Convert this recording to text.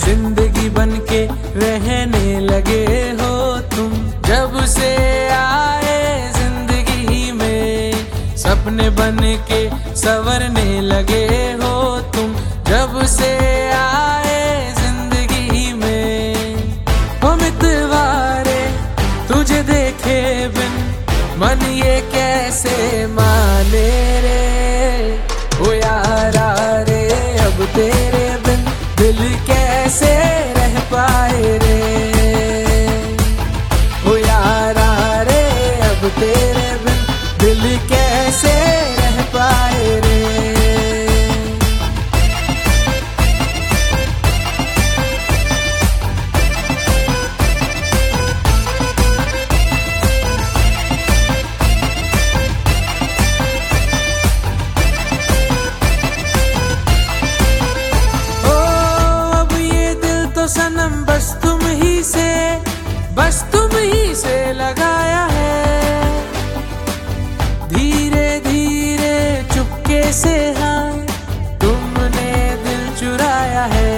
जिंदगी बनके रहने लगे हो तुम। जब से आए जिंदगी में सपने बनके संवरने लगे हो तुम। जब से आए जिंदगी में हो मितवारे, तुझे देखे बिन मन ये कैसे माने रे। ओ यारा रे अब तेरे बिन दिल कैसे रह पाए रे। ओ यारा रे अब तेरे बिन दिल कैसे रह पाए रे। सनम बस तुम ही से लगाया है। धीरे धीरे चुपके से हाँ तुमने दिल चुराया है।